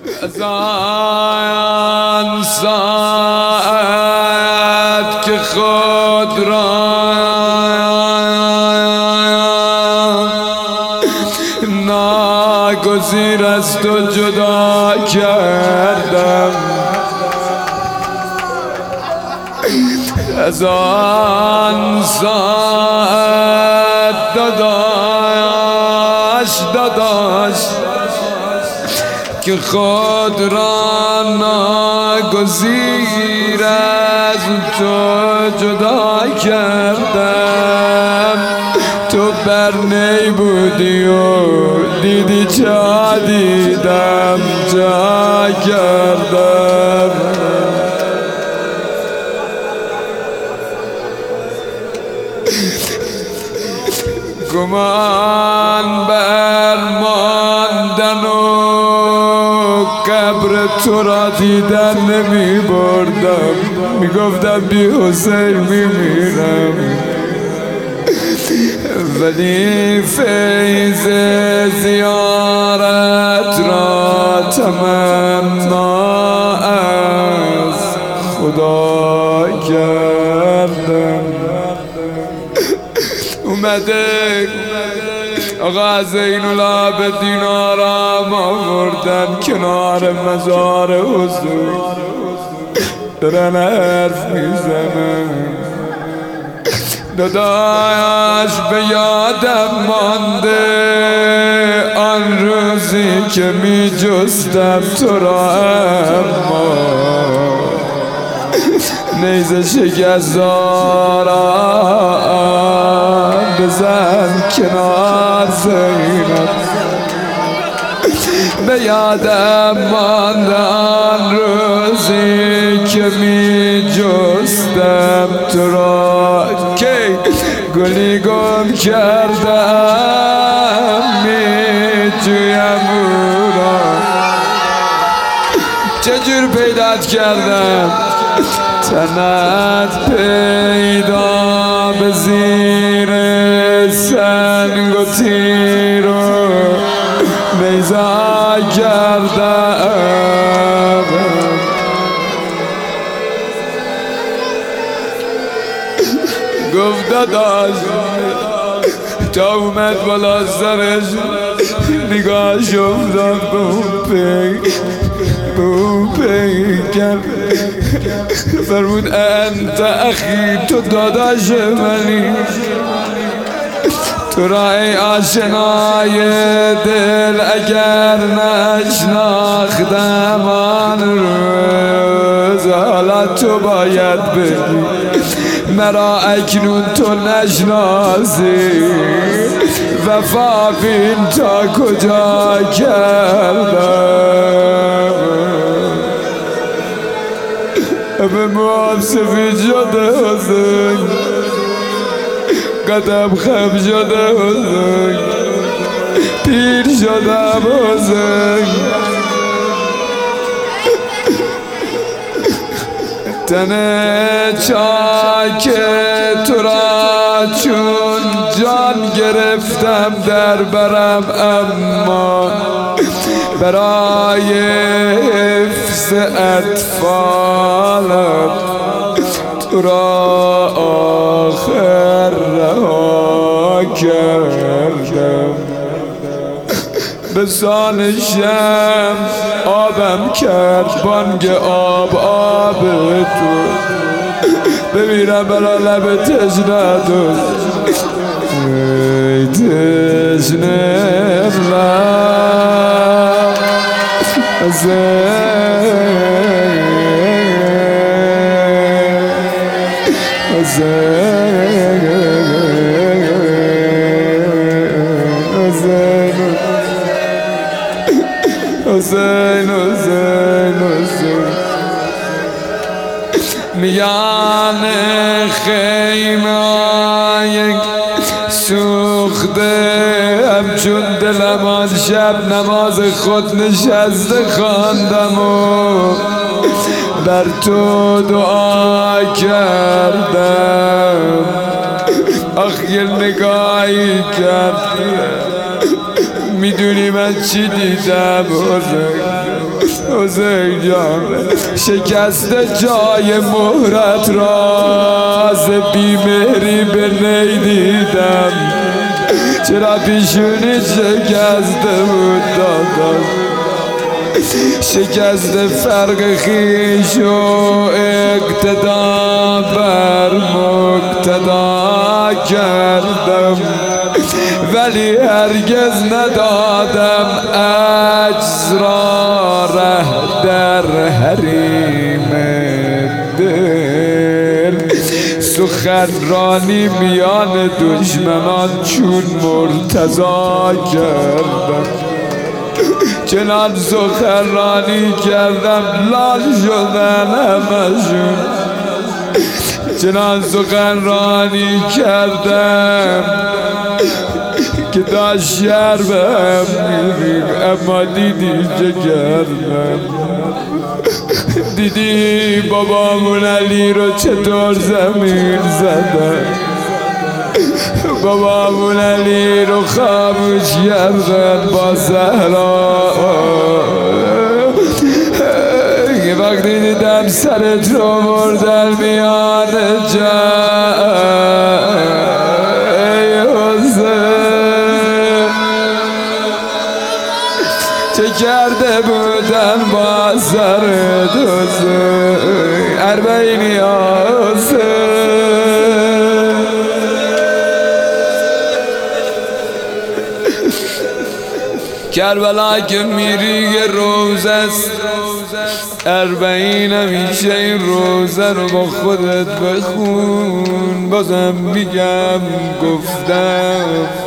از آن ساعت که خود را ناگزیر از تو جدا کردم، از آن ساعت داداش که خود را ناگزیر از تو جدا کردم. تو برنی بودی و دیدی چا دیدم چا کردم. گمان بر ماندن و قبر تو را دیدن نمی بردم، می گفتم بی حسین می میرم، ولی فیض زیارت را تمنا از خدا کردم. اومده آقا زین العابدین آرام آوردن کنار مزار حضور، دارن حرف میزنن. داداش به یادم مانده آن روزی که می جستم تو را، اما نیزه شکستارم بزن کنار زینب. به یادم مانده آن روزی که می جستم تو را، که گلی گم کردم می جویم او را. چجور پیدات کردم؟ تنت پیدا به زیر سنگ و تیر و نیزه کردم. گفت داداش تا اومد بالا سرش نگاهش افتاد به اون پیکر، فرمود انت اخی، تو داداش منی، تو را ای آشنای دل اگر نشناختم آن روز، حالا تو باید بگی مرا اکنون تو نشناسی، وفا بین تا کجا کردم. به موام سفید شده حسین، قدم خم شده حسین، پیر شدم حسین. تن چاک تو را چون جان گرفتم در برم، اما برای حفظ اطفالم تو را آخر رها کردم. به سان شم آبم کرد بانگ آب تو، بمیرم برا لب تشنه تو، ای تشنه لب حسین میان خیمه سوخته همچون دلم آن شب نماز خود نشسته خواندم و بر تو دعا کردم. آخ یه نگاهی کرد، میدونی من چی دیدم؟ حسین جان شکست جای مهرت راز بیمهری به نیدیدم چرا پیشونی شکسته بود دادم شکست فرق خیش و اقتدا بر مقتدا کردم ولی هرگز ندادم عجز را ره در حریم دل سخنرانی میان دشمنان چون مرتضی کردم چنان سخنرانی کردم لال شدن همشون چنان سخنرانی کردم که داشت شهر به هم میریم اما دیدی چه کردم دیدی بابامون علی رو چطور زمین زدن بابامون علی رو خاموش کردن با زهرا یه وقتی دیدم سرت رو مردن میان ای حسین چه کرده بودن با سرت حسین اربعینی حسین کربلا که میری یه روز است اربعین همیشه این روزه رو با خودت بخون بازم میگم گفتم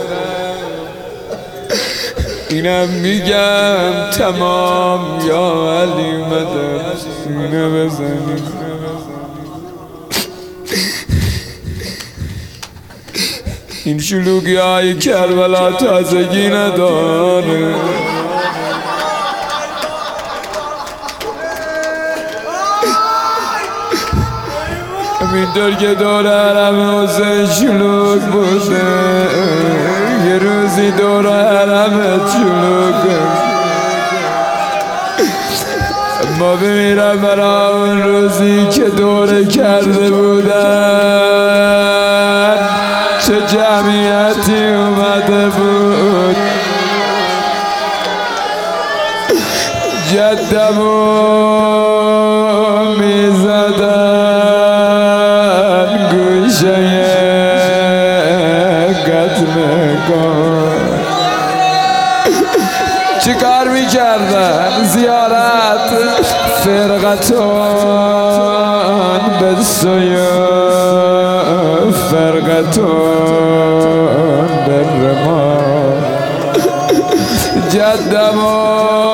اینم میگم تمام یا علی مدد سینه بزنی این شلوگی های کربلا تازگی نداره همینطور که دور حرم حسین شلوگ بوده یه روزی دور حرمت شلوگه ما بمیرم برای اون روزی که دوره کرده بودن چه جمعیتی اومده بود جدمو میزدن گوشه قتلگاه چی کار میکردن؟ زیارت فرقتون به سوی فرقتون به رما جدمو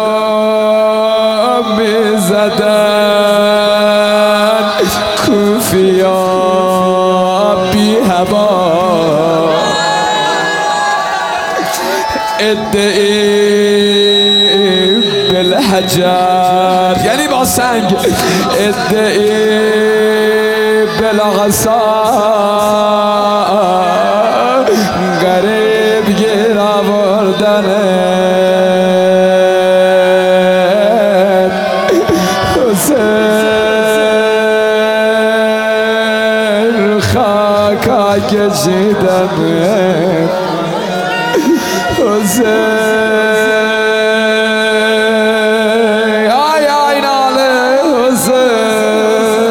میزدن کوفیا بی هوا ادعی بالحجر یعنی با سنگ ادعی بالغصا غریب گیر آوردن حسین خاکا کشیدن حسین آی ناله حسین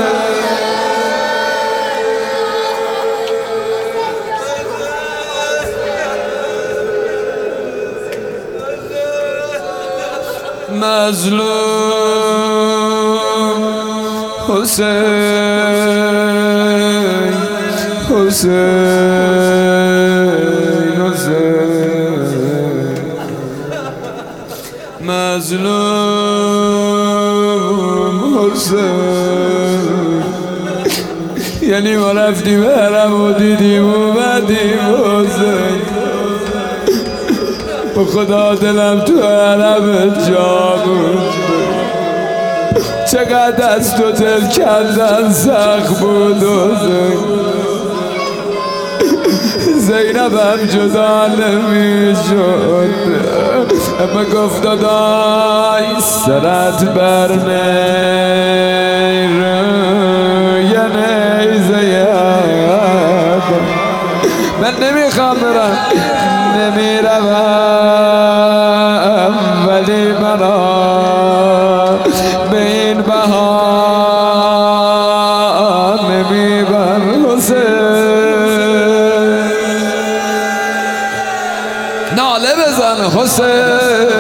مظلوم حسین حسین حسین مظلوم حسین یعنی ما رفتیم حرم و دیدیم اومدیم حسین به خدا دلم تو حرم جا بود چقدر از تو دل کندن سخت بود حسین زینبم جدا نمیشد اما گفت دادای سرت بر میره یعنی زیاد من نمیخوام برم نمیروم ولی مرا به این بها نمیبر حسین ناله بزن حسین